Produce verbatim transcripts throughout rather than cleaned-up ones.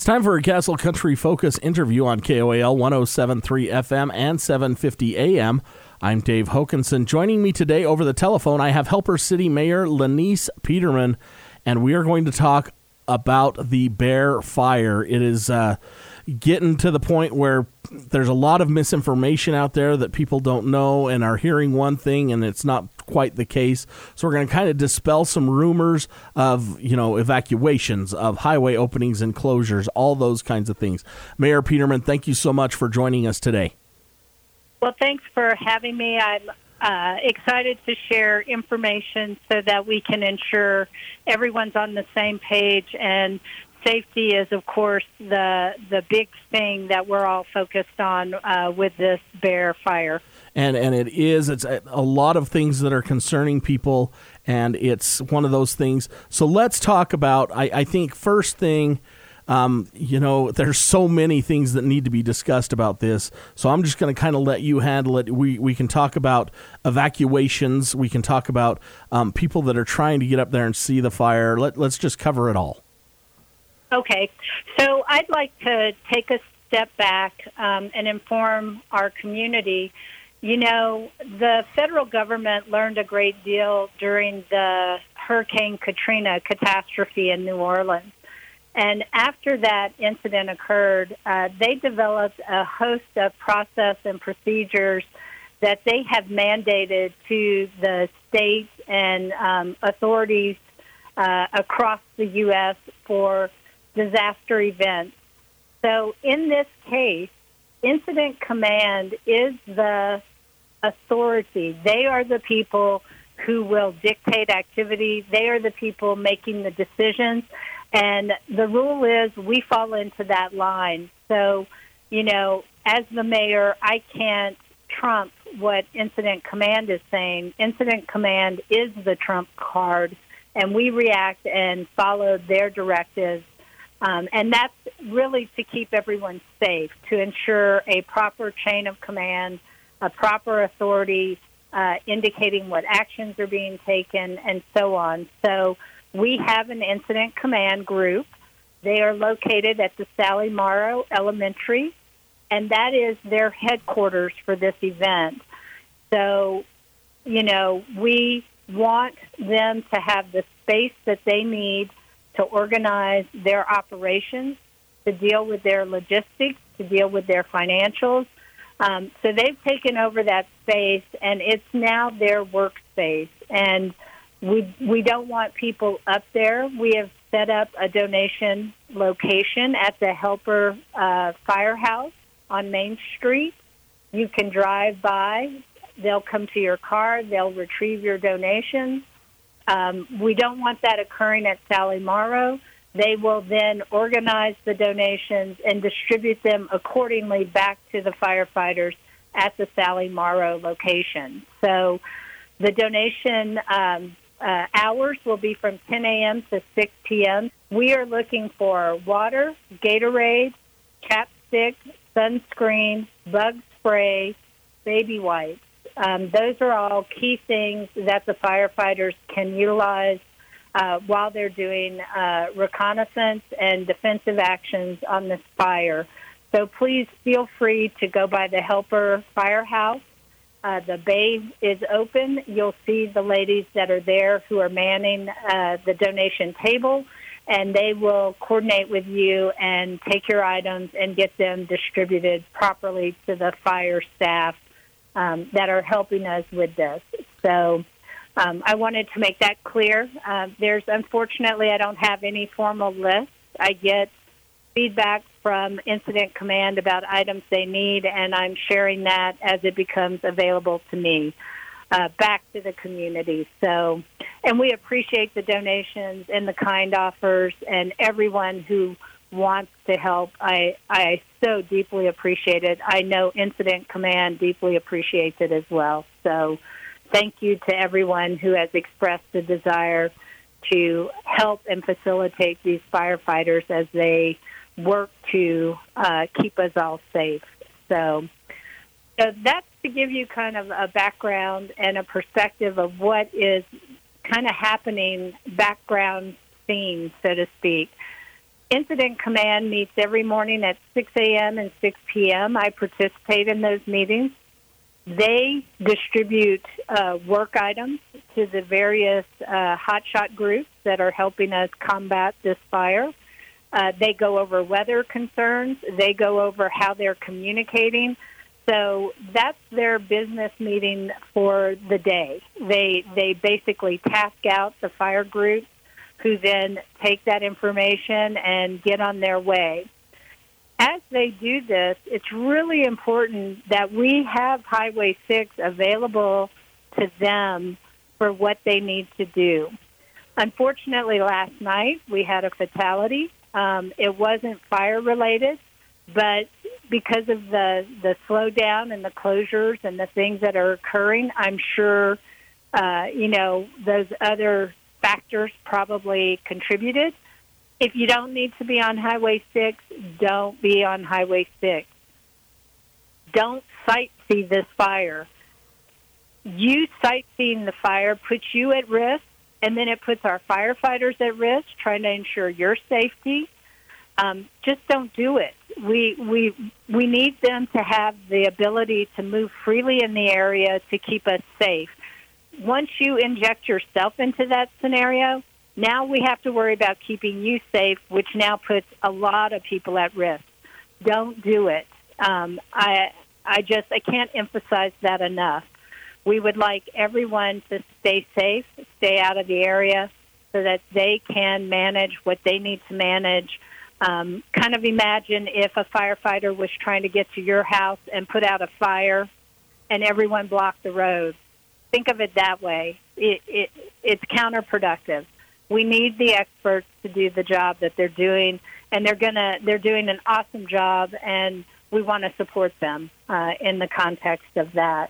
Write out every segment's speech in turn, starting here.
time for a Castle Country Focus interview on K O A L one oh seven point three F M and seven fifty A M. I'm Dave Hokanson. Joining me today over the telephone, I have Helper City Mayor Lenise Peterman, and we are going to talk about the Bear Fire. It is uh, getting to the point where there's a lot of misinformation out there that people don't know and are hearing one thing, and it's not quite the case. So we're going to kind of dispel some rumors of, you know, evacuations, of highway openings and closures, all those kinds of things. Mayor Peterman, thank you so much for joining us today. Well, thanks for having me. I'm uh, excited to share information so that we can ensure everyone's on the same page, and safety is, of course, the the big thing that we're all focused on uh, with this Bear Fire. And and it is, it's a, a lot of things that are concerning people, and it's one of those things. So let's talk about, I, I think, first thing, um, you know, there's so many things that need to be discussed about this. So I'm just going to kind of let you handle it. We we can talk about evacuations. We can talk about um, people that are trying to get up there and see the fire. Let, let's just cover it all. Okay. So I'd like to take a step back um, and inform our community. You know, the federal government learned a great deal during the Hurricane Katrina catastrophe in New Orleans. And after that incident occurred, uh, they developed a host of process and procedures that they have mandated to the state and um, authorities uh, across the U S for disaster events. So in this case, Incident Command is the authority. They are the people who will dictate activity. They are the people making the decisions. And the rule is we fall into that line. So, you know, as the mayor, I can't trump what Incident Command is saying. Incident Command is the trump card, and we react and follow their directives. Um, and that's really to keep everyone safe, to ensure a proper chain of command, a proper authority uh, indicating what actions are being taken, and so on. So we have an incident command group. They are located at the Sally Morrow Elementary, and that is their headquarters for this event. So, you know, we want them to have the space that they need to organize their operations, to deal with their logistics, to deal with their financials. Um, so they've taken over that space, and it's now their workspace. And we we don't want people up there. We have set up a donation location at the Helper uh, Firehouse on Main Street. You can drive by. They'll come to your car. They'll retrieve your donations. Um, we don't want that occurring at Sally Morrow. They will then organize the donations and distribute them accordingly back to the firefighters at the Sally Morrow location. So the donation um, uh, hours will be from ten a.m. to six p.m. We are looking for water, Gatorade, chapstick, sunscreen, bug spray, baby wipes. Um, those are all key things that the firefighters can utilize uh, while they're doing uh, reconnaissance and defensive actions on this fire. So please feel free to go by the Helper Firehouse. Uh, the bay is open. You'll see the ladies that are there who are manning uh, the donation table, and they will coordinate with you and take your items and get them distributed properly to the fire staff Um, that are helping us with this. So um, I wanted to make that clear. Uh, there's, unfortunately, I don't have any formal list. I get feedback from Incident Command about items they need, and I'm sharing that as it becomes available to me uh, back to the community. So, and we appreciate the donations and the kind offers and everyone who wants to help. I I so deeply appreciate it. I know Incident Command deeply appreciates it as well. So thank you to everyone who has expressed the desire to help and facilitate these firefighters as they work to uh, keep us all safe. So, so that's to give you kind of a background and a perspective of what is kind of happening, background scene, so to speak. Incident Command meets every morning at six a.m. and six p.m. I participate in those meetings. They distribute uh, work items to the various uh, hotshot groups that are helping us combat this fire. Uh, they go over weather concerns. They go over how they're communicating. So that's their business meeting for the day. They they basically task out the fire groups, who then take that information and get on their way. As they do this, it's really important that we have Highway six available to them for what they need to do. Unfortunately, last night we had a fatality. Um, it wasn't fire-related, but because of the, the slowdown and the closures and the things that are occurring, I'm sure, uh, you know, those other factors probably contributed. If you don't need to be on Highway six, don't be on Highway six. Don't sightsee this fire. You sightseeing the fire puts you at risk, and then it puts our firefighters at risk, trying to ensure your safety. Um, just don't do it. We we we need them to have the ability to move freely in the area to keep us safe. Once you inject yourself into that scenario, now we have to worry about keeping you safe, which now puts a lot of people at risk. Don't do it. Um, I I just I can't emphasize that enough. We would like everyone to stay safe, stay out of the area, so that they can manage what they need to manage. Um, kind of imagine if a firefighter was trying to get to your house and put out a fire, and everyone blocked the road. Think of it that way. It, it, it's counterproductive. We need the experts to do the job that they're doing, and they're gonna they're doing an awesome job, and we want to support them uh, in the context of that.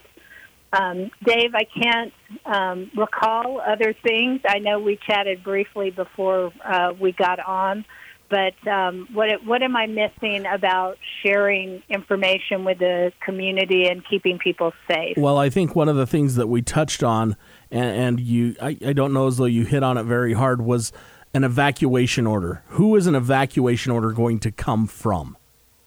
Um, Dave, I can't um, recall other things. I know we chatted briefly before uh, we got on, but um, what what am I missing about sharing information with the community and keeping people safe? Well, I think one of the things that we touched on, and, and you, I, I don't know as though you hit on it very hard, was an evacuation order. Who is an evacuation order going to come from?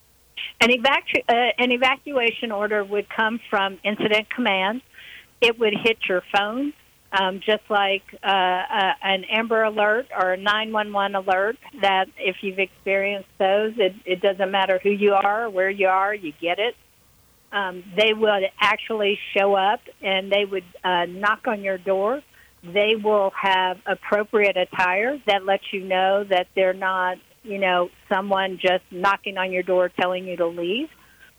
An, evacu- uh, an evacuation order would come from Incident Command. It would hit your phone, um, just like uh, uh, an Amber Alert or a nine one one alert, that if you've experienced those, it, it doesn't matter who you are or where you are, you get it. Um, they would actually show up, and they would uh, knock on your door. They will have appropriate attire that lets you know that they're not, you know, someone just knocking on your door telling you to leave.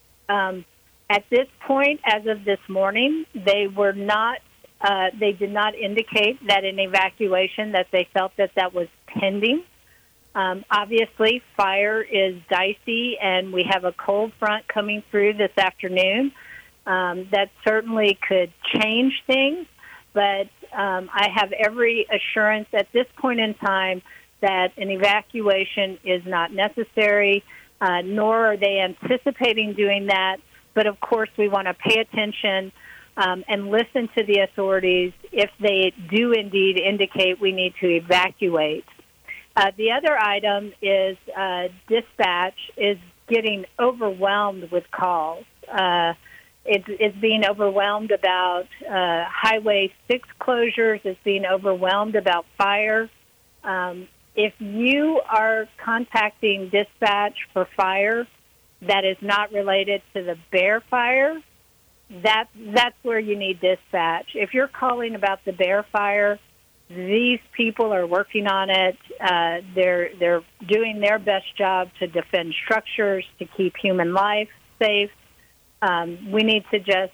Um, at this point, as of this morning, they were not, uh, they did not indicate that an evacuation, that they felt that that was pending. Um, obviously, fire is dicey, and we have a cold front coming through this afternoon. Um, that certainly could change things, but um, I have every assurance at this point in time that an evacuation is not necessary, uh, nor are they anticipating doing that. But, of course, we want to pay attention um, and listen to the authorities if they do indeed indicate we need to evacuate. Uh, the other item is uh, dispatch is getting overwhelmed with calls. Uh, it's, it's being overwhelmed about uh, Highway six closures. It's being overwhelmed about fire. Um, if you are contacting dispatch for fire that is not related to the Bear Fire, that, that's where you need dispatch. If you're calling about the Bear Fire, these people are working on it. Uh, they're they're doing their best job to defend structures, to keep human life safe. Um, we need to just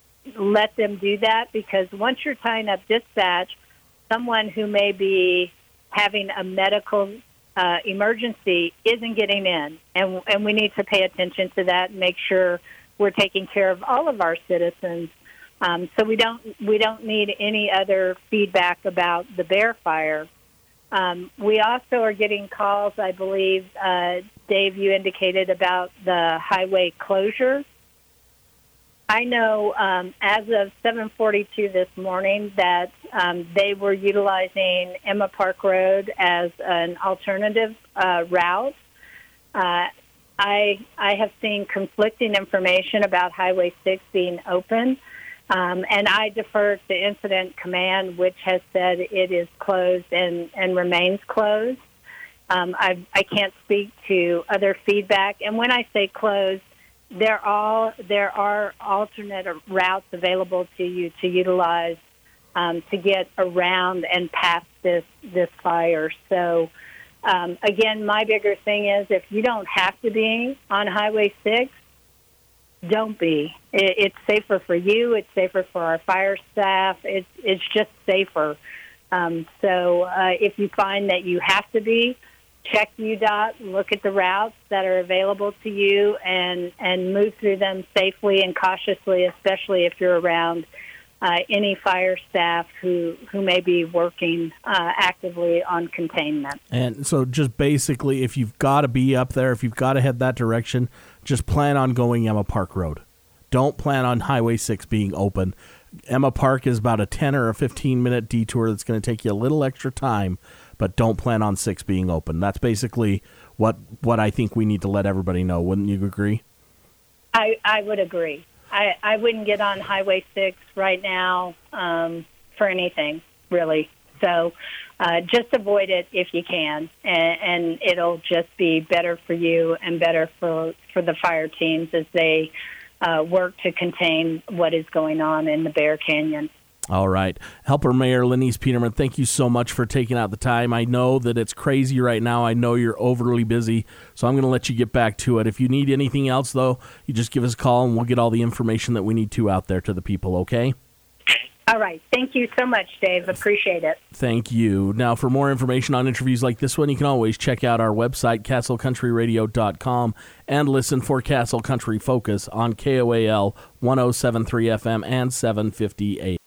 let them do that, because once you're tying up dispatch, someone who may be having a medical uh, emergency isn't getting in, and and we need to pay attention to that and make sure we're taking care of all of our citizens. Um, so we don't we don't need any other feedback about the Bear Fire. Um, we also are getting calls, I believe, uh, Dave, you indicated about the highway closure. I know um, as of seven forty-two this morning that um, they were utilizing Emma Park Road as an alternative uh, route. Uh, I I have seen conflicting information about Highway six being open, um, and I defer to Incident Command, which has said it is closed and, and remains closed. Um, I, I can't speak to other feedback, and when I say closed, There are there are alternate routes available to you to utilize um, to get around and past this this fire. So um, again, my bigger thing is if you don't have to be on Highway six, don't be. It, it's safer for you. It's safer for our fire staff. It's it's just safer. Um, so uh, if you find that you have to be, check U DOT, look at the routes that are available to you, and, and move through them safely and cautiously, especially if you're around uh, any fire staff who, who may be working uh, actively on containment. And so just basically, if you've got to be up there, if you've got to head that direction, just plan on going Emma Park Road. Don't plan on Highway six being open. Emma Park is about a ten or a fifteen-minute detour that's going to take you a little extra time, but don't plan on six being open. That's basically what what I think we need to let everybody know. Wouldn't you agree? I, I would agree. I, I wouldn't get on Highway six right now um, for anything, really. So uh, just avoid it if you can, and, and it'll just be better for you and better for, for the fire teams as they uh, work to contain what is going on in the Bear Canyon. All right. Helper Mayor Lenise Peterman, thank you so much for taking out the time. I know that it's crazy right now. I know you're overly busy, so I'm going to let you get back to it. If you need anything else, though, you just give us a call, and we'll get all the information that we need to out there to the people, okay? All right. Thank you so much, Dave. Appreciate it. Thank you. Now, for more information on interviews like this one, you can always check out our website, castle country radio dot com, and listen for Castle Country Focus on K O A L one oh seven point three F M and seven fifty A M.